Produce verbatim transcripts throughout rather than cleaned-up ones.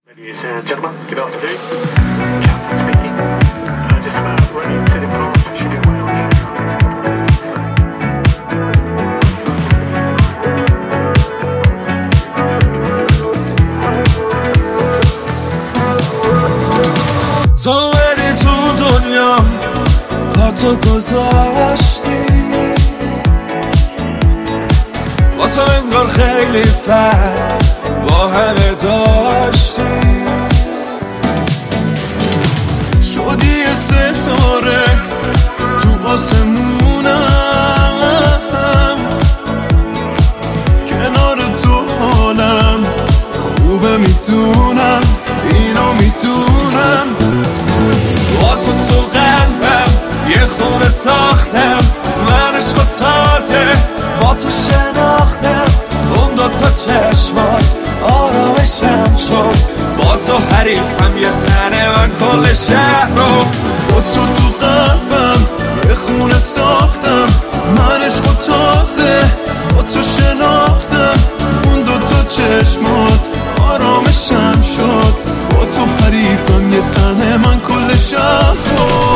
Ladies and gentlemen, good afternoon. Captain speaking. Uh, just about ready to depart. Should do well. تو بدی تو دنیا پاتو گذاشتی واسه انگار خیلی فرق با همه داشتی شدی ستاره تو آسمونم کنار تو حالم خوبه میدونم اینو میدونم با تو تو قلبم یه خونه ساختم من عشق و تازه با تو شناختم اون دوتا چشمات آرامشم شد با تو حریفم یه تنه من کل شهر رو با تو تو قلبم یه خونه ساختم من عشق و تازه با تو شناختم اون دوتا چشمات آرامشم شد با تو حریفم یه تنه من کل شهر رو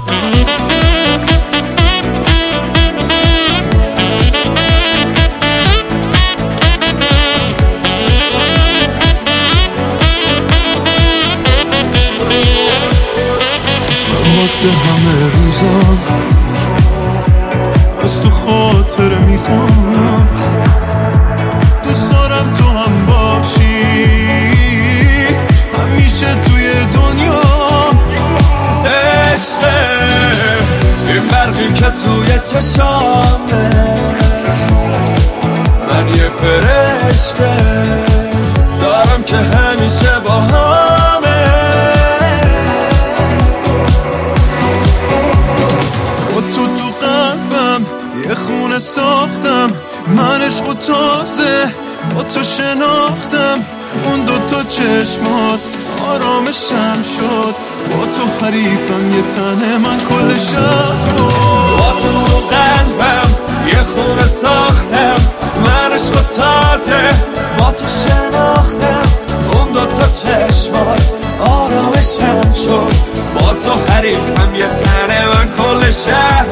واسه همه روزام از تو خاطره میخوام دوست دارم تو هم باشی همیشه توی دنیا عشقه این برقی که توی چشامه من یه فرشته دارم که همیشه با همه یه خونه ساختم من عشق و تازه با تو شناختم اون دوتا چشمات آرامشم شد با تو حریفم یه تنه من کل شهر رو با تو تو قلبم یه خونه ساختم من عشق و تازه با تو شناختم اون دوتا چشمات آرامشم شد با تو حریفم یه تنه من کل شهر